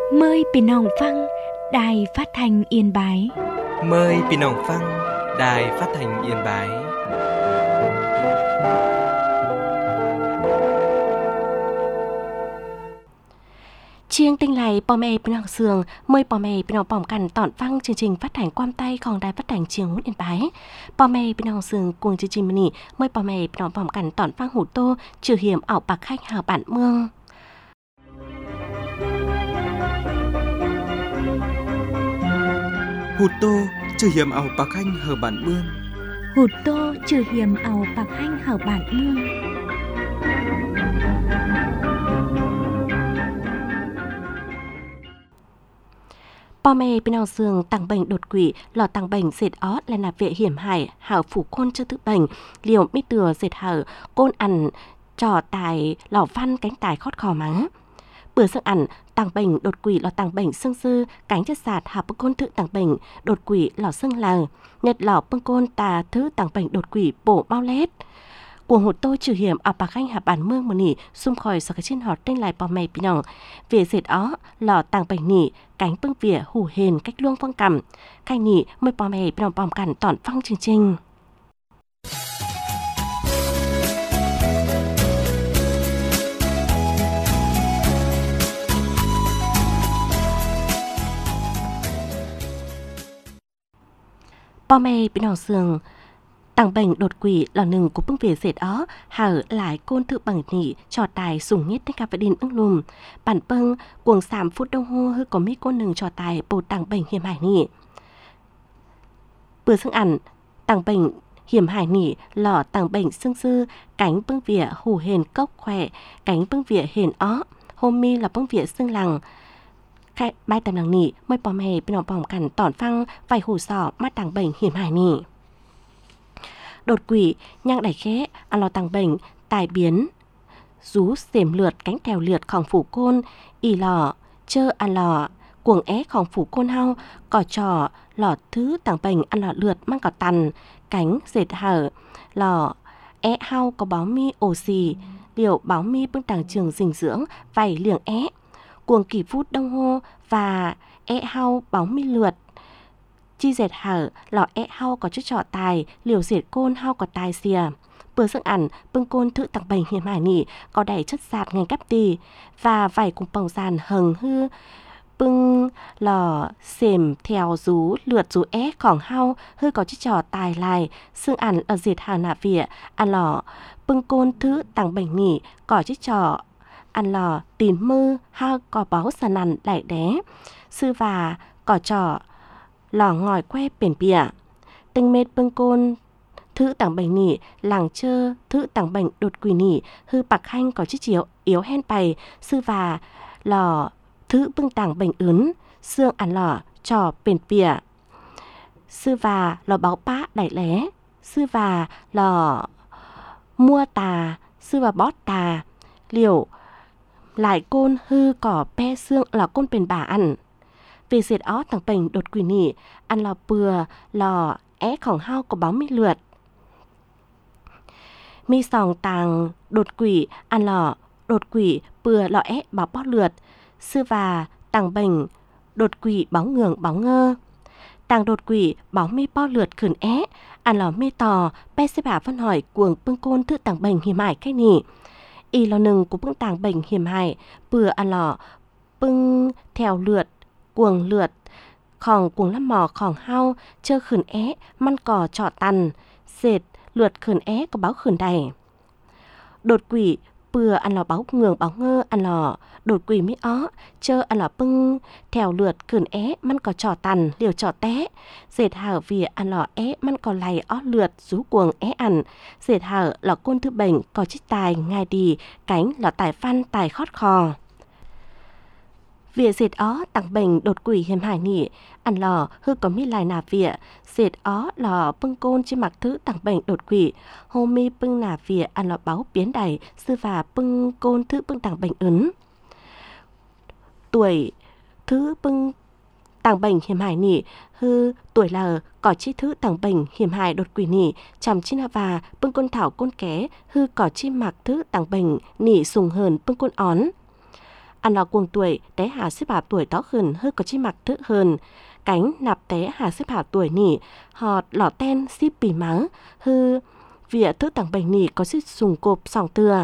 Mờiพี่น้องฟังđài phát thanh Yên Bái. Mời พี่น้องฟัง Đài Phát thanh Yên Bái. Chiêng tinh lầy bò mê bên hàng sườn, mời bò mê bên hàng bỏng cằn tọn phăng chương trình phát thanh quam tayของđài phát thanh Chiêng Hút Yên Bái. Bò mê bên hàng sườn cùng chương trình mini mời bò mê bên hàng bỏng cằn tọn phăng hủ tô trừ hiểm ảo bạc khách hào bản mương. Hụt tô trừ hiểm ảo bạc khách hở bản mương. Hụt tô trừ hiểm ảo bạc khách hào bản mương. Bò mê bên ao giường tăng bệnh đột quỵ, lò tăng bệnh dệt ó là nạp vệ hiểm hải, hảo phủ côn chưa tự bệnh, liều mít từa dệt hở, côn ăn, trò tài, lò văn cánh tài khót khò mắng. Bữa sức ăn, tăng bệnh đột quỵ lò tăng bệnh xương sư, cánh chất sạt hạ bưng côn thự tăng bệnh, đột quỵ lò xương lờ, nhật lò bưng côn tà thứ tăng bệnh đột quỵ bổ bao lết. Cuồng hụt tôi trừ hiểm ở bạc anh hạ bản mương mà nỉ xung khỏi sau cái trên họ tên lại bò mày bị nhỏng về dệt ó lò tàng bệnh nỉ cánh bưng vỉa hủ hền cách luông phong cầm khai nỉ mới bò mày bị nhỏng bòm cằn tỏn phong chương trình. Bò mày bị nhỏng sườn tăng bệnh đột quỵ là nừng của bưng về dệt ó hở lại côn tự bằng nỉ trò tài sủng nhất tất cả vật đình ưng lùm bản bưng cuồng sảm phút đông hô hơi có mi côn nừng trò tài bồ tăng bệnh hiểm hải nỉ bữa xương ăn tăng bệnh hiểm hải nỉ lò tăng bệnh xương sư cánh bưng vỉa hủ hền cốc khỏe cánh bưng vỉa hền ó hôm mi là bưng vỉa xương lằng khai bài tầm lằng nỉ mới bò mè bên bỏng cằn tỏn phăng vài hủ sọ mắt tăng bệnh hiểm hải nỉ đột quỵ nhang đẩy khẽ ăn lò tăng bệnh tài biến rú xềm lượt cánh tèo lượt khòng phủ côn y lò chơ ăn lò cuồng é khòng phủ côn hao cỏ trò lò thứ tăng bệnh ăn lò lượt mang cỏ tằn cánh dệt hở lò é hao có báo mi ổ xì liệu báo mi bưng tàng trường dinh dưỡng vảy liềng é cuồng kỳ phút đông hô và é hao báo mi lượt chi dệt hở lò é hao có chút trọ tài liều dệt côn hao có tài xìa bữa sức ăn bưng côn thự tặng bệnh hiểm hải nỉ có đầy chất sạt ngành cắp tì và vảy cùng bồng sàn hầng hư bưng lò xềm theo rú lượt rú é khỏng hao hơi có chút trò tài lại xương ăn ở dệt hở nạ vỉa ăn lò bưng côn thự tặng bệnh nỉ có chút trò ăn lò tìm mơ hao có báo sàn ăn đại đé sư và có trò lò ngòi que biển bìa tinh mệt bưng côn thứ tảng bệnh nỉ làng chơ thứ tảng bệnh đột quỷ nỉ hư bạc hanh có chiếc chiếu yếu hen bày sư và lò thứ bưng tảng bệnh ướn xương ăn lò trò biển bìa sư và lò báo bá đại lé sư và lò mua tà sư và bót tà liều lại côn hư cỏ pe xương là côn bền bà ăn về dệt ó thằng bệnh đột quỷ nỉ ăn lò bừa lò é khỏng hao có báo mi lượt mi sòng tàng đột quỷ ăn lò đột quỷ bừa lò é báo bó lượt sư và tàng bệnh đột quỷ báo ngường báo ngơ tàng đột quỷ báo mi bó lượt khẩn é ăn lò mi tò pe xếp bà phân hỏi cuồng bưng côn thứ tàng bệnh hiểm hải cách nỉ y lò nừng của bưng tàng bệnh hiểm hải bừa ăn lò bưng theo lượt cuồng lượt khòng cuồng lắm mò khòng hao chơ khẩn é măn cò trọ tằn dệt lượt khẩn é có báo khẩn đầy đột quỷ bừa ăn lò báo ngường báo ngơ ăn lò đột quỷ mi ó chơ ăn lò bưng theo lượt khẩn é măn cò trọ tằn liều trọ té dệt hở vỉa ăn lò é măn cò lầy ó lượt rú cuồng é ăn dệt hở lò côn thư bệnh có chích tài ngài đi cánh lò tài phan tài khót khò vỉa dệt ó tặng bệnh đột quỷ hiểm hải nỉ ăn lò hư có mi lại nà vỉa dệt ó lò bưng côn trên mặt thứ tặng bệnh đột quỷ hô mi bưng nà vỉa ăn lò báo biến đầy sư và bưng côn thứ bưng tặng bệnh ấn tuổi thứ bưng tặng bệnh hiểm hải nỉ hư tuổi là có chi thứ tặng bệnh hiểm hải đột quỷ nỉ chằm chi na và bưng côn thảo côn ké hư có chi mặc thứ tặng bệnh nỉ sùng hờn bưng côn ón Ăn lò cuồng tuổi té hà xếp bảo tuổi tó khẩn hơi có chi mặc thứ hơn. Cánh nạp té hà xếp bảo tuổi nỉ họt lỏ ten xíp bì mắng hư vỉa thứ tặng bệnh nỉ có xích sùng cộp sòng từa.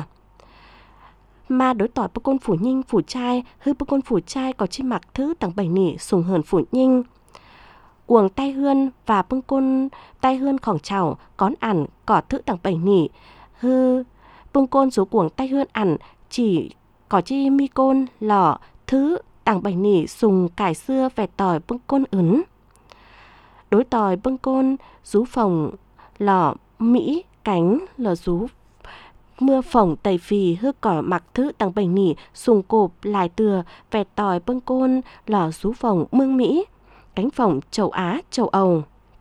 Mà đối tỏi bơ côn phủ nhinh phủ trai hư bơ côn phủ trai có chi mặc thứ tặng bệnh nỉ sùng hờn phủ nhinh. Cuồng tay hươn và bưng côn tay hươn khỏng chảo cón ẩn cỏ thứ tặng bệnh nỉ hư bưng côn số cuồng tay hươn ẩn chỉ có chi mi côn lọ thứ tặng bệnh nỉ sùng cải xưa vẹt tỏi bưng côn ứng. Đối tỏi bưng côn rú phòng lọ mỹ cánh lọ rú mưa phỏng tẩy phì hư cỏ mặc thứ tặng bệnh nỉ sùng cộp lại từa vẹt tỏi bưng côn lọ rú phòng mương mỹ cánh phỏng châu Á châu Âu.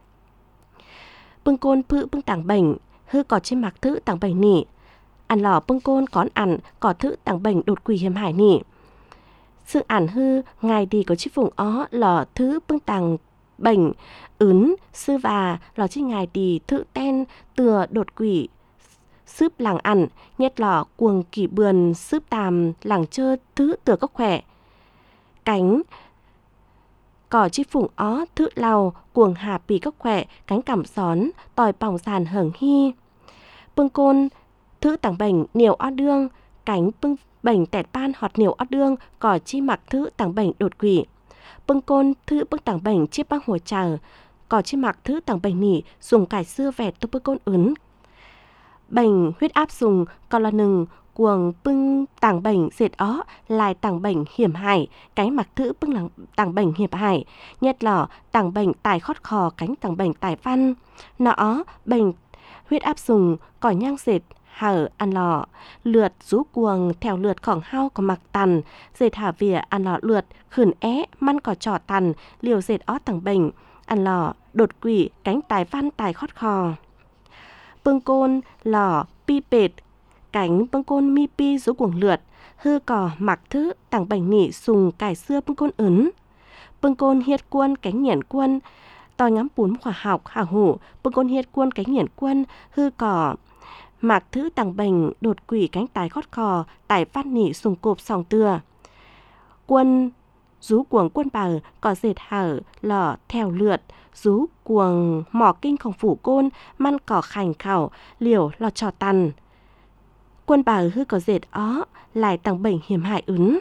Bưng côn phự bưng tặng bệnh hư có trên mặc thứ tặng bệnh nỉ. Ăn lò bưng côn cón ẩn có thứ tặng bệnh đột quỷ hiểm hải nỉ. Sự ẩn hư ngày đi có chiếc vùng ó lò thứ bưng tặng bệnh ứng sư và lò chiếc ngày đi thứ ten từa đột quỷ sướp làng ẩn nhất lò cuồng kỳ bườn sướp tàm làng chơ thứ từa có khỏe. Cánh cỏ chiếc phủng ó thứ lào cuồng hà bì các khỏe cánh cảm xón tòi bỏng sàn hởng hy. Bưng côn thứ tặng bệnh nhiều ó đương cánh bưng bệnh tẹt ban họt nhiều ó đương cỏ chi mặc thứ tặng bệnh đột quỷ. Bưng côn thứ bưng tặng bệnh chiếc băng hồ trào cỏ chi mặc thứ tặng bệnh nỉ dùng cải xưa vẹt tô bưng côn ứng. Bệnh huyết áp dùng còn là nừng cuồng bưng tàng bệnh dệt ó lại tàng bệnh hiểm hại cánh mặc thứ bưng tàng bệnh hiểm hại nhất lỏ tàng bệnh tài khót khò cánh tàng bệnh tài văn nọ bệnh huyết áp dùng cỏ nhang dệt hở ăn lọ lượt rú cuồng theo lượt khỏng hao có mặc tàn dệt hả vỉa ăn lọ lượt khửn é măn cỏ trỏ tàn liều dệt ó tàng bệnh ăn lọ đột quỷ cánh tài văn tài khót khò. Bưng côn lỏ pi pệt cánh bưng côn mi pi rú cuồng lượt hư cỏ mặc thứ tàng bệnh nỉ sùng cải xưa bưng côn ứng. Bưng côn hiệt quân cánh nhiễn quân tòi ngắm bún khoa học hả hủ bưng côn hiệt quân cánh nhiễn quân hư cỏ mặc thứ tàng bệnh đột quỷ cánh tài khót khò tài phát nỉ sùng cộp sòng từa. Quân rú cuồng quân bờ có dệt hở lỏ theo lượt rú cuồng mỏ kinh khổng phủ côn măn cỏ khành khảo liều lò trò tằn. Quân bờ hư có dệt ó lại tàng bệnh hiểm hại ứng.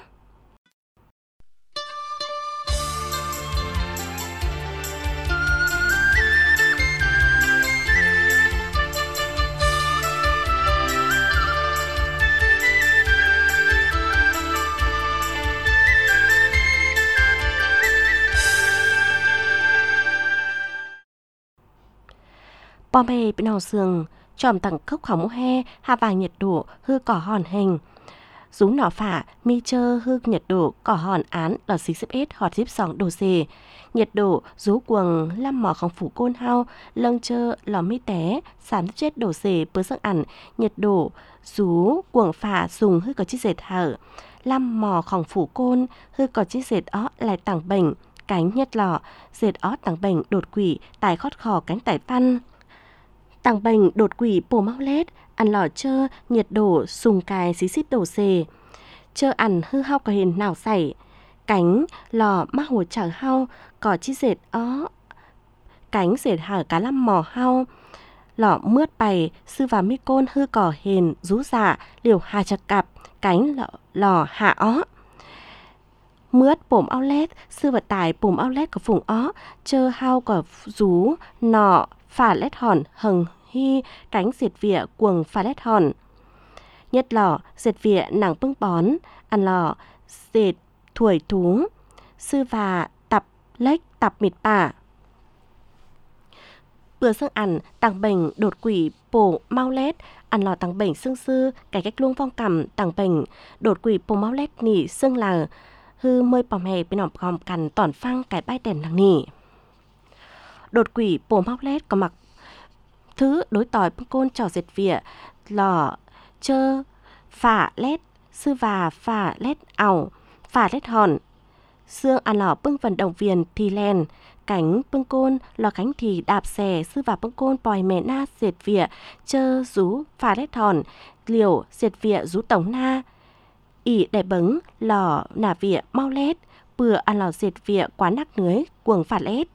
Bò bề bên nào sườn tròm tặng cốc khảo mũ he hạ vàng nhiệt độ hư cỏ hòn hình rú nọ phả mi chơ hư nhiệt độ cỏ hòn án lò xí xếp ết họt xếp sòng đồ xề nhiệt độ rú cuồng lâm mỏ khóng phủ côn hao lâng chơ lò mi té sán chết đổ xề bớ sang ẩn nhiệt độ rú cuồng phả dùng hư có chiếc dệt hở lâm mỏ khóng phủ côn hư có chiếc dệt ó lại tặng bệnh cánh nhất lọ dệt ó tặng bệnh đột quỷ tài khót khò cánh tài văn. Tàng bệnh đột quỷ bổ mau lết, ăn lò chơ, nhiệt độ, sùng cài xí xít đổ xề. Chơ ăn hư hao có hình nào xảy. Cánh lò mắc hồ chở hao, có chi dệt ó. Cánh dệt hở cá lăm mò hao. Lò mướt bày, sư và mi côn hư cỏ hình, rú dạ, liều hà chặt cặp, cánh lò hạ ó. Mướt bổm outlet, sư vật tải bổm outlet có phùng ó, chơ hao có rú, nọ, phả lét hòn hừng hy cánh dệt vỉa cuồng phả lét hòn. Nhất lò dệt vỉa nàng bưng bón, ăn lò dệt thủi thú, sư và tập lếch tập mịt bả. Bữa sương ăn tàng bệnh đột quỷ bổ mau lét, ăn lò tàng bệnh sương sư, cái cách luông phong cầm tàng bệnh đột quỷ bổ mau lét nỉ sương là hư mơi bòm hề bên nòng gòm cằn tỏn phăng cái bay đèn nàng nỉ. Đột quỷ bổ mau lét có mặc thứ đối tỏi bưng côn trò dệt vỉa lò chơ phả lét sư và phả lét ảo phả lét hòn xương ăn lò bưng vận động viên thì len cánh bưng côn lò cánh thì đạp xè sư và bưng côn bòi mẹ na dệt vỉa chơ rú phả lét hòn liều dệt vỉa rú tổng na ỉ để bứng lò nà vịa mau lết, bừa ăn lò dệt vịa quá nắc nưới cuồng phạt lết.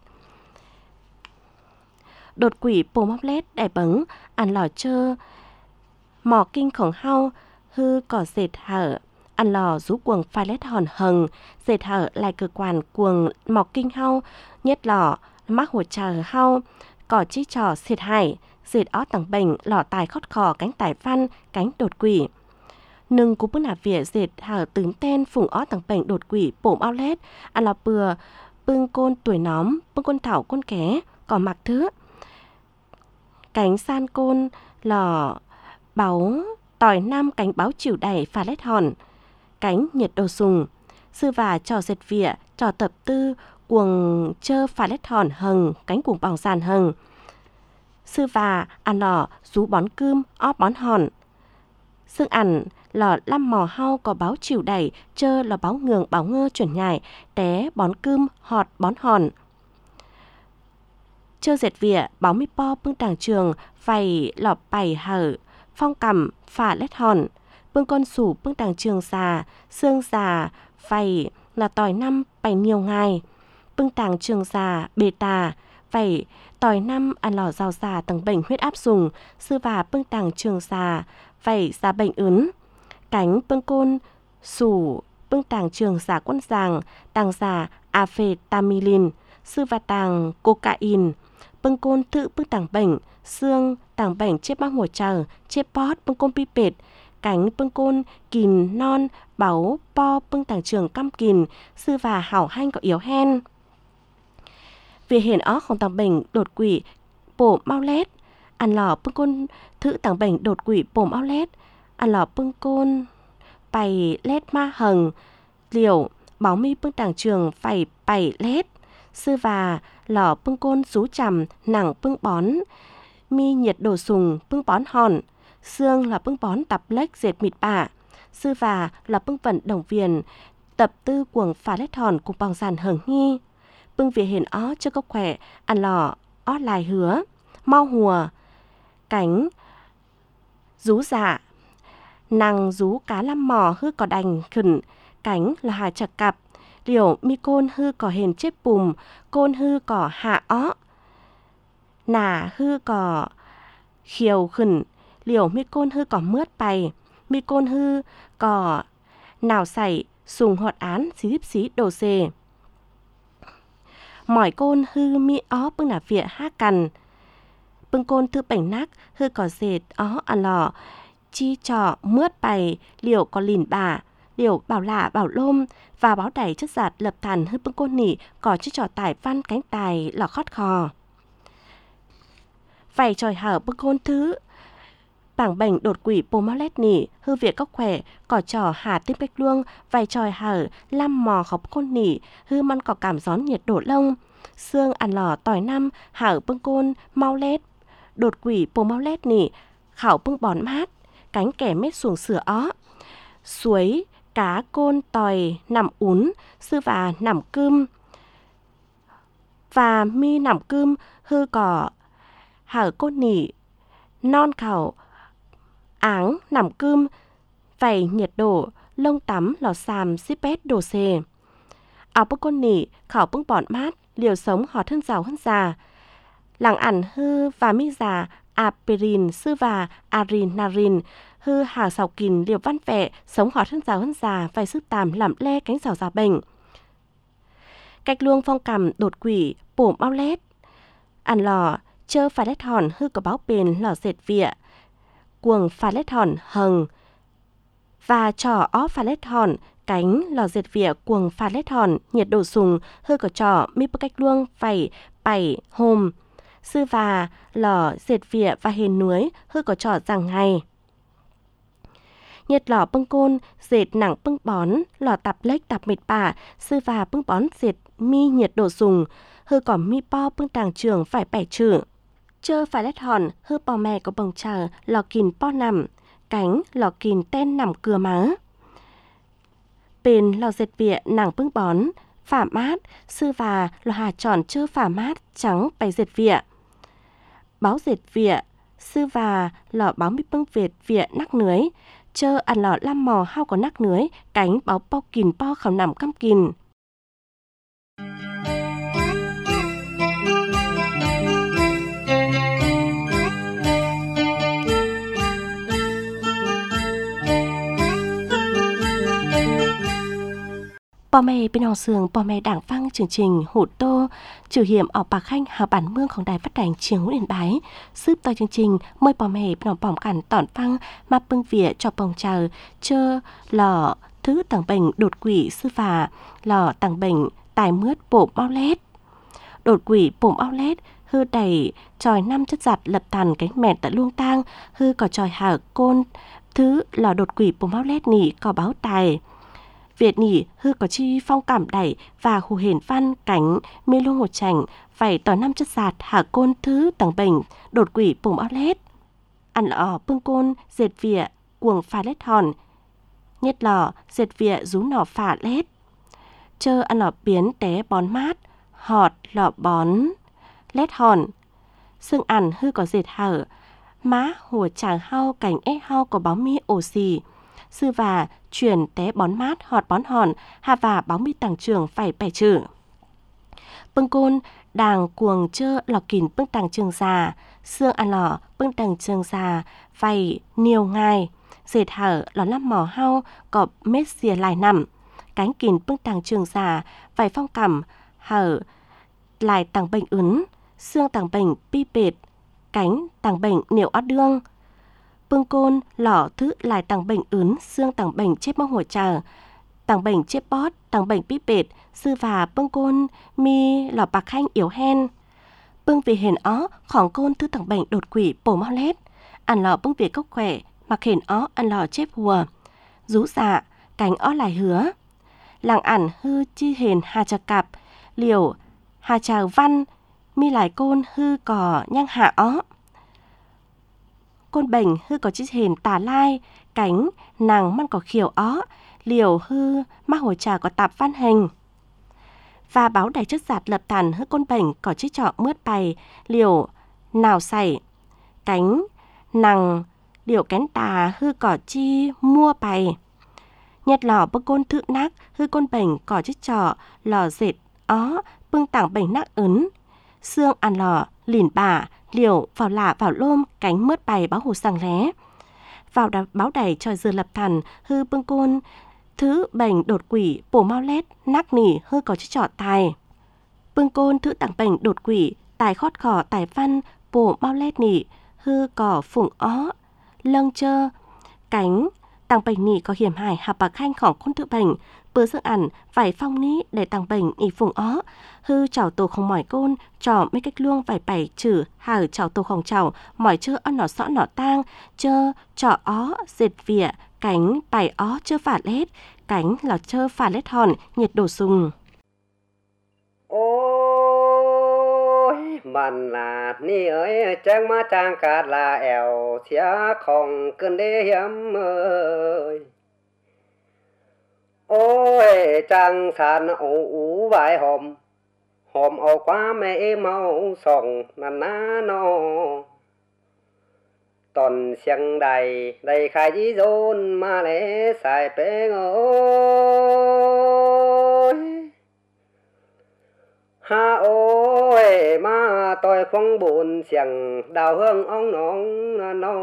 Đột quỷ bồ móc lết để bứng ăn lò chơ, mò kinh khổng hao hư cỏ dệt hở, ăn lò rú cuồng phạt lết hòn hừng, dệt hở lại cơ quan cuồng mò kinh hao, nhất lò mắc hồ trà hao, cỏ chi trò xịt hải, dệt ó tầng bệnh lò tài khót khò cánh tài văn, cánh đột quỷ. Nâng cú bức nà vỉa dệt hở tướng tên phùng ó tầng bệnh đột quỷ bổm ao lết, ăn lò bừa, bưng côn tuổi nóm, bưng côn thảo côn ké, cỏ mặc thứ. Cánh san côn lò báo tỏi năm cánh báo chịu đẩy phá lết hòn, cánh nhiệt đồ sùng, sư và trò dệt vỉa, trò tập tư, cuồng chơ phá lết hòn hừng, cánh cuồng bỏng sàn hừng. Sư và ăn lò rú bón cơm, ó bón hòn. Sương ăn lò lăm mò hao có báo chịu đẩy, chơ là báo ngường báo ngơ chuyển nhảy, té bón cơm, họt bón hòn. Chơ dệt vỉa, báo mi po bưng tàng trường, vầy lò bày hở, phong cầm, phả lết hòn. Bưng con sủ bưng tàng trường già, xương già, vầy là tỏi năm bày nhiều ngày. Bưng tàng trường già, bề tà, vầy tỏi năm ăn lò rau già tầng bệnh huyết áp dùng, sư và bưng tàng trường già, vầy già bệnh ướn. Cánh bưng côn sủ bưng tàng trường già quân giàng, tàng già amphetamine, sư và tàng cocaine. Bưng côn tự bưng tàng bệnh, xương tàng bệnh chếp mắc hổ trờ, chếp pót bưng côn pi pệt, cánh bưng côn kìn non, báu po bưng tàng trường căm kìn, sư và hảo hanh có yếu hen. Vì hiển ó không tàng bệnh đột quỷ bổ mau lết, ăn lò bưng côn thử tàng bệnh đột quỷ bổ mau lết, ăn lò bưng côn bày lết ma hầng, liều báo mi bưng tàng trường phải bày lết. Sư và lò bưng côn rú chầm nặng bưng bón, mi nhiệt đồ sùng bưng bón hòn, xương là bưng bón tập lếch dệt mịt bả. Sư và là bưng vận đồng viền, tập tư cuồng phá lết hòn cùng bằng sàn hờn nghi. Bưng về hiền ó cho có khỏe, ăn lò ó lại hứa, mau hùa, cánh rú dạ, nàng rú cá lăm mò hư có đành khẩn, cánh là hà chặt cặp. Liều mi côn hư có hền chếp bùm, côn hư có hạ ó, nà hư có khiều khẩn, liều mi côn hư có mướt bày, mi côn hư có nào xảy sùng hoạt án xí đồ xề. Mỏi côn hư mi ó bưng nà vỉa hát cằn, bưng côn thư bảnh nắc hư có dệt ó ăn lò, chi trò mướt bày, liều có lìn bà, liều bảo lạ bảo lôm và báo đẩy chất giạt lập thần hư bưng côn nỉ có chiếc trò tải văn cánh tài lò khót khò. Vầy tròi hở bưng côn thứ bảng bệnh đột quỷ bồ mau lét nỉ hư việc có khỏe cỏ trò hà tim cách luông, vầy tròi hở lam mò khóc côn nỉ hư măn cỏ cảm gión nhiệt đổ lông. Xương ăn lò tỏi năm hở bưng côn mau lét đột quỷ bồ mau lét nỉ khảo bưng bón mát, cánh kẻ mết xuồng sửa ó. Suối cá côn tòi nằm ún, sư và nằm cơm và mi nằm cơm hư cỏ hở côn nỉ non khảo áng nằm cơm vầy nhiệt độ lông tắm lò xàm xípét đồ xề. Áo bưng côn nỉ khảo bưng bọt mát liều sống họt hơn giàu hơn già. Làng ẩn hư và mi già aperin sư và arinarin hư hà sào kìn liều văn vẹ sống họt hơn giàu hơn già vài sức tàm làm le cánh giàu già bệnh. Cách luông phong cầm đột quỷ bổ mau lét, ăn lò chơ phá lét hòn hư có báo bền lò dệt vịa, cuồng phá lét hòn hừng và trò ó phá lét hòn cánh lò dệt vịa cuồng phá lét hòn nhiệt độ sùng hư có trò mi bơ cách luông phải bảy hôm. Sư và lò dệt vịa và hền núi hư có trò rằng ngày. Nhiệt lò bưng côn dệt nặng bưng bón lò tập lếch tập mệt bả, sư và bưng bón dệt mi nhiệt độ sùng hư có mi po bưng tàng trường phải bẻ trừ. Chơ phải lét hòn hư bò mè có bồng chờ lò kìn po nằm, cánh lò kìn ten nằm cưa má. Bên lò dệt vịa nặng bưng bón phả mát, sư và lò hà tròn chơ phả mát trắng bày dệt vịa. Báo dệt vịa, sư và lò báo mi bưng vệt vịa nắc nưới, chơ ăn lọ lam mò hao có nắc nưới cánh báo bao kìn po khảo nằm căm kìn. Bò mẹ bên hò sường bò mẹ đảng phăng chương trình hủ tô trừ hiểm ở Bạc Khanh hào bản mươngของđài phát thanh Chiếng Nguyễn Bái sướp to chương trình mời bò mẹ bên hò bỏng cản tỏn phăng mà bưng vỉa cho bồng chờ chơ lò thứ tầng bệnh đột quỷ sư phà lò tầng bệnh tài mướt bổ bao lét đột quỷ bổ bao lét hư đẩy tròi 5 chất giặt lập tàn cánh mẹt tại luông tang hư có tròi hở côn thứ lò đột quỷ bổ bao lét nỉ có báo tài Việt nỉ hư có chi phong cảm đẩy và hù hển văn cánh mê lô ngột chảnh phải tỏ 5 chất giạt hạ côn thứ tầng bệnh đột quỷ bùng áo lét ăn lọ bưng côn dệt vỉa cuồng phá lét hòn nhét lọ dệt vỉa rú nỏ phả lét chơ ăn lọ biến té bón mát họt lọ bón lét hòn xương ăn hư có dệt hở má hùa chàng hao cảnh ế hao có báo mi ổ xì sư và chuyển té bón mát họt bón hòn hà và báo mi tàng trường phải bẻ trừ bưng côn đàng cuồng chơ lọ kìn bưng tàng trường già xương ăn lọ bưng tàng trường già vầy nhiều ngày dệt hở lọ lăm mỏ hao có mết xìa lại nằm cánh kìn bưng tàng trường già vầy phong cằm hở lại tàng bệnh ướn xương tàng bệnh pi bệt cánh tàng bệnh niệu ót đương bưng côn lọ thứ lại tàng bệnh ướn xương tàng bệnh chép mong hổ trà tàng bệnh chép bót tàng bệnh pi bệt sư và bưng côn mi lọ bạc khanh yếu hen bưng vì hền ó khỏng côn thứ tàng bệnh đột quỷ bổ mau lét ăn lọ bưng vì cốc khỏe mặc hền ó ăn lọ chép hùa rú dạ cánh ó lại hứa làng ẩn hư chi hền hà trà cặp liều hà trà văn mi lại côn hư cỏ nhang hạ ó côn bệnh hư có chi hền tà lai cánh nàng man có khiều ó liều hư ma hồi trà có tạp văn hình và báo đầy chất giạt lập tàn hư côn bệnh có chi trọ mướt bày liều nào xảy cánh nàng liều kén tà hư có chi mua bày nhật lò bưng côn thượng nác hư côn bệnh có chi trọ lò dệt ó bưng tảng bệnh nác ấn xương ăn lò lìn bà liều vào lạ vào lôm cánh mướt bày báo hồ sang lé vào báo đầy tròi dừa lập thần hư bưng côn thứ bệnh đột quỷ bổ mau lét nắc nỉ hư có chiếc trọ tài bưng côn thứ tặng bệnh đột quỷ tài khót khỏ tài văn bổ mau lét nỉ hư cỏ phụng ó lâng chơ cánh tặng bệnh nỉ có hiểm hại hạp bạc khanh khỏng côn tự bệnh bữa dưỡng ẩn vải phong ní để tặng bệnh nỉ phụng ó hư chảo tổ không mỏi côn trò mấy cách luông vải bảy chử hở chảo tổ không chảo mỏi chơ ân nọ xõ nọ tang chơ trọ ó dệt vỉa cánh bài ó chơ phả lét cánh là chơ phả lét hòn nhiệt độ sùng ôi bạn là ni ơi trang má trang cát là ẻo xía không cơn đê hiếm ơi ôi trang sàn ủ vài hòm ổ quá mẹ mau sòng nà ná nó toàn xiang đầy đầy khai dí dôn mà lẽ xài bế ơi ha ôi mà tôi không buồn xiang đào hương ong nóng nó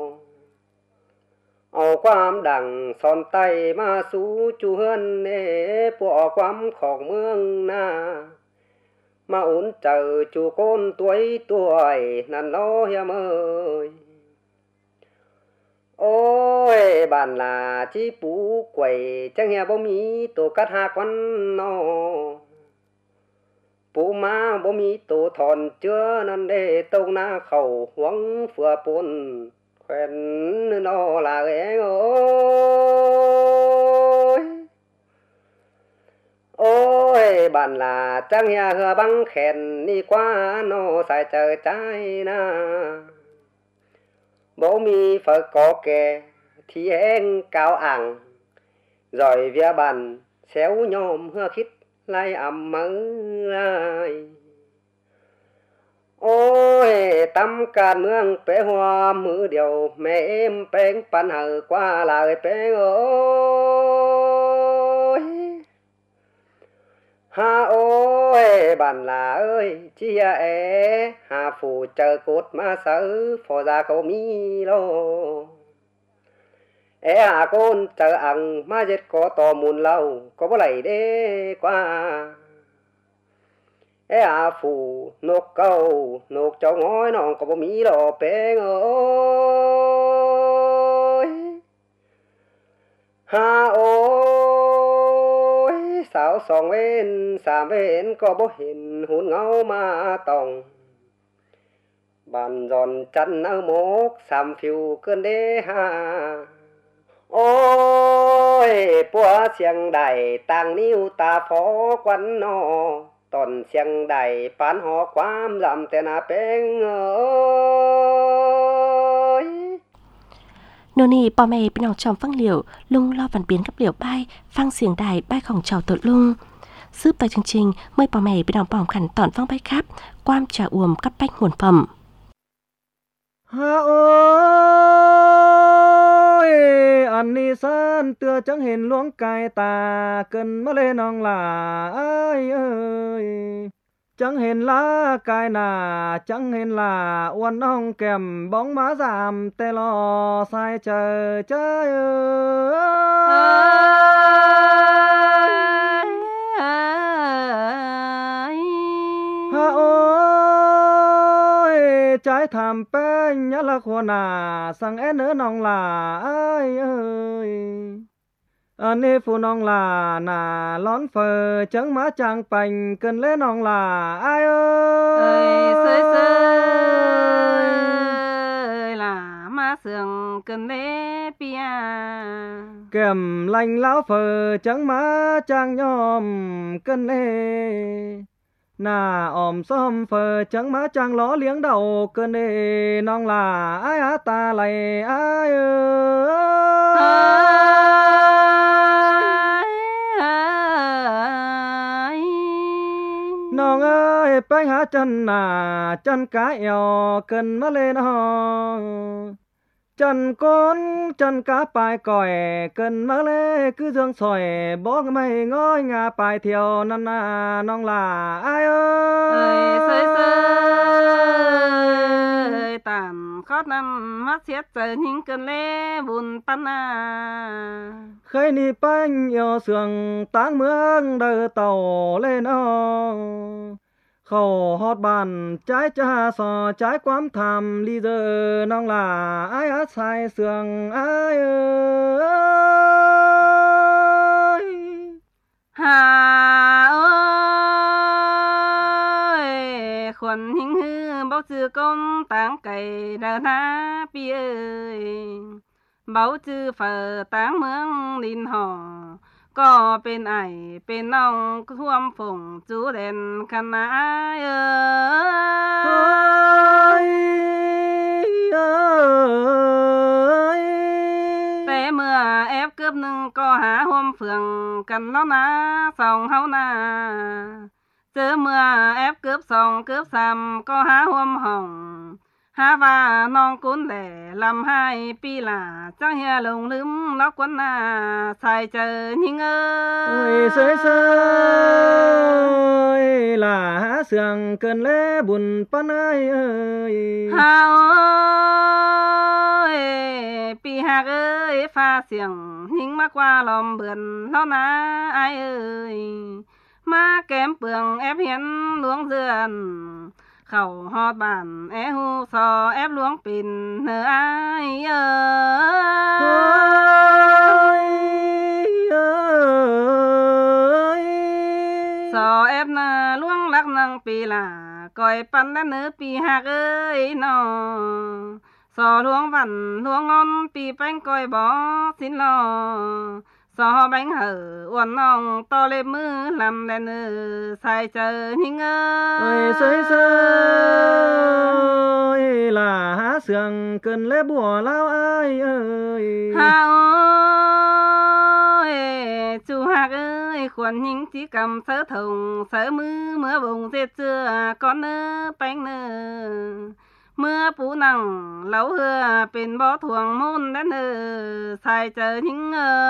ổ quam đằng son tay mà sú chu hơn nê bỏ quam khổng mương na mà ổn chờ chú con tuổi nàn lo hiểm ơi ôi bạn là chi bú quẩy chẳng hè bố mí tổ cắt hạ quan nó bố má bố mí tổ thòn chưa nên để tâu na khẩu hoang phừa bồn khuyên nó là ghé ôi bạn là chẳng hè hừa băng khen đi qua nó xài chờ trái na bố mi phải có kè thì em cao ảng rồi vía bàn xéo nhôm hưa khít lai ẩm mơ ai ôi tâm càn mương bé hoa mưa điều mẹ em bén pan hờ qua lại bé ơi ha ôi bạn là ơi chia é hà phù chờ cốt mà sớ phò ra câu mi lô é hà côn chờ ăn mà giết có to muôn lâu có bó lầy đê qua é hà phù nộp câu nộp cho ngói non có bó mi lô bé ơi ha ôi sao song bên sàm bên có bó hình hôn ngâu mà tòng bàn giòn chân ở mốc sàm phiêu cơn đê ha ôi bùa xiềng đài tàng níu ta phó quán nó tòn xiềng đài bán họ quám làm tên à bên ơi nô nì bò mẹ bên nòng tròm phăng liều lung lo văn biến cấp liều bay phăng xiềng đài bay khổng trào tội lung giúp bài chương trình mời bò mẹ bên nòng bỏng khẩn tòn phăng bay khắp quam trà uồm cấp bách nguồn phẩm ha ôi anh đi san tựa chẳng hình luống cài tà cần mất lên nòng là ơi chẳng hình lá cài nà chẳng hình là uốn ong kèm bóng má giảm tê lo sai chờ chơi ha ôi trái thảm pe nhá là khô nà sang én nữa nòng là ơi anh đi phụ nòng là nà lón phờ chẳng má chàng bành cần lấy nòng là ai ơi sơi sơi là má sườn cần lấy pia kèm lành lão phờ chẳng má chàng nhom cần lấy nà ôm xóm phờ chẳng má chàng ló liếng đầu cần lấy nòng là ai á ta lại ai nòng ơi bánh há chân nà chân cá eo cần mất lên ho chân con chân cá bài còi cần mất lên cứ dương sỏi bó mày ngói ngà bài thiều năn nà nòng là ai ơi sơi sơi tàn khót năm mắt xét giờ những cơn lê buồn pan à khơi ni bánh yêu sườn táng mương đời tàu lên khẩu hót bàn trái cha sò trái quám thầm ly giờ nong là ai á sai sườn ai ơi hà ơi khuẩn hình hư bao chư công táng cày đờ na pi ơi bao chư phở táng mương linh hò có bên ai bên nong thuâm phùng chú đèn khăn ai ơi bé mưa ép cướp nưng có há hôm phường cần nó ná sòng hấu na chớ mưa ép cướp sòng cướp xăm có há hôm hồng há và non cuốn để làm hai pi là chẳng hề lùng lướm lóc quấn à xài chờ nhưng ơi sơi sơi là há sườn cơn lê buồn pan ai ơi ha ơi pi hạc ơi pha xiềng nhưng má qua lòm bườn lo ná ai ơi má kém bường ép hiến luống dườn khẩu hót bản é hu sò ép luống pin nở ai sò ép na luống lắc nâng pi là coi pan đã nở pi hạc ơi nó sò luống vằn luống ngon pi bánh coi bó xin lo sò bánh hở uốn nòng to lên mưa làm đèn xài chờ nhưng ơi sơi sơi là há sườn cần lê bùa lao ai ơi ha ơi chú hạc ơi ơi khuẩn những chỉ cầm sớ thùng sớ mưa vùng dệt chưa con nơ bánh nơ mưa phú nằng lâu hưa bên bó thuồng môn đến nơ xài chờ những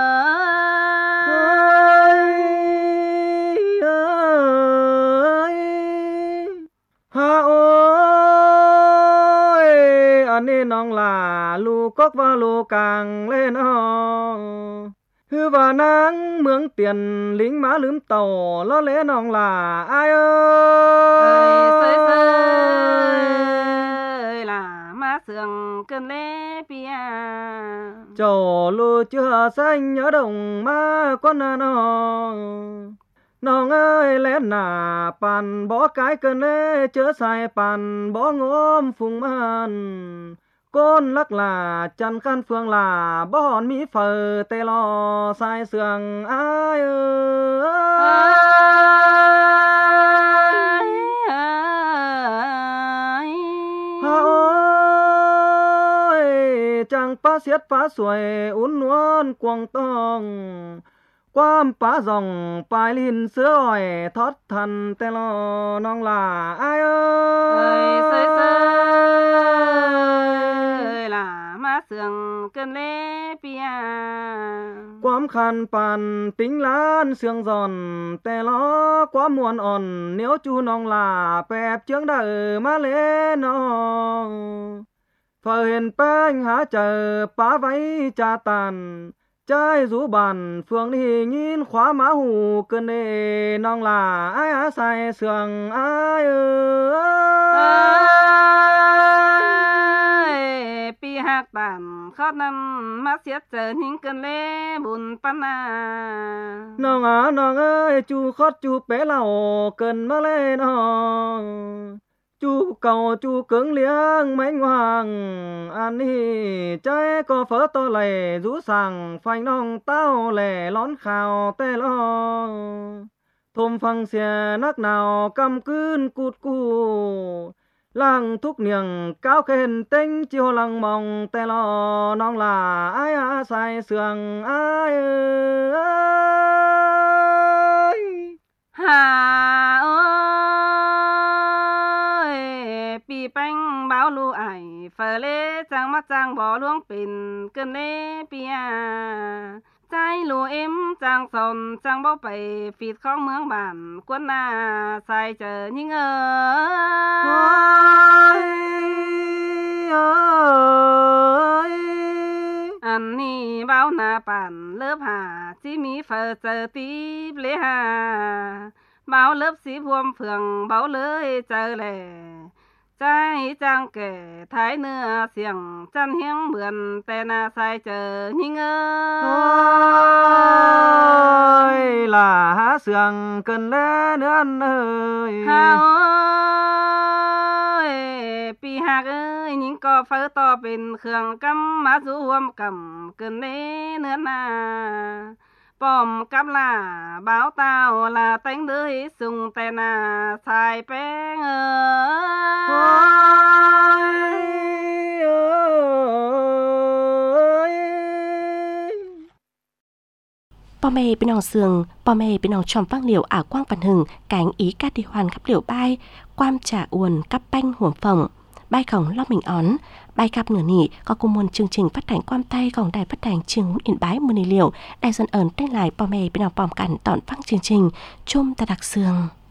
ha ơi anh nên nong là lù cốc và lù càng lên hư và nắng mướn tiền lính má lướm tàu lo lẽ nong là ai ơi là má sườn cơn lẽ bia chầu lù chưa xanh nhớ đồng má con nong ơi lẽ nà bàn bỏ cái cơn lẽ chớ sai bàn bỏ ngốm phùng man con lắc là chân khăn phương là bỏ hòn mỹ phở tê lo sai sườn ai ơi chẳng phá xiết phá xuôi uốn nuôn quăng tông quam phá dòng bài linh sữa ỏi thoát thần tê lo nong là ai ơi là má sườn cơn lẽ bia quam khăn bàn tính lan sương giòn tê lo quá muôn òn nếu chu nong là bẹp chướng đời má lẽ nó phở hiền bánh há chờ bá váy cha tàn trái rú bàn phương đi nhìn khóa má hù cơn đê nong là ai á sai sườn ai pi hạc tàn khót năm mắt xiết chờ những cơn lẽ buồn pan nong ơi chú khót chú bé lào cơn má lê nó chú cầu chú cứng liếng mấy hoàng ăn hi trái có phở to lề rú sàng phanh nong tao lè lón khào tê lo thôm phăng xe nắc nào cầm cươn cụt cu làng thúc niềng cao khen tinh chiều lăng mong tê lo nong là ai á sai sườn ai ơi hà ơi pi bánh báo lu ải phở lê trang mắt trang bỏ luống pin cơn lê pia trái lù em trang sòn trang bao bầy phịt không mướn bản quân sai chờ những anh ni báo na bản lớp hà chỉ mi phở chờ tí lê hà báo lớp sĩ vuông phường báo lưới chờ lệ trái trang kể thái nưa xiềng chăn hiếng mượn tè na sai chờ những ơi là há sườn cần lẽ nữa anh ơi hà ơi pi hạc ơi những co phở to bên khương cắm má rú huôm cầm cần lẽ nữa na bom cắm là báo tao là tánh đứa sung tè na sai bén Bò mê bên nòng sườn, bò mê bên nòng tròm vang liều ả quang văn hừng, cánh ý cát đi hoàn khắp liều bay, quam trà uồn cắp banh huồng phồng, bay khổng lo mình ón, bay cặp nửa nỉ có cùng một chương trình phát hành quam tay gòng đài phát hành trường Yên Bái mùa liều, đài dân ẩn tranh lại bò mê bên nòng bòm cảnh tọn vang chương trình, chung ta đặc sườn.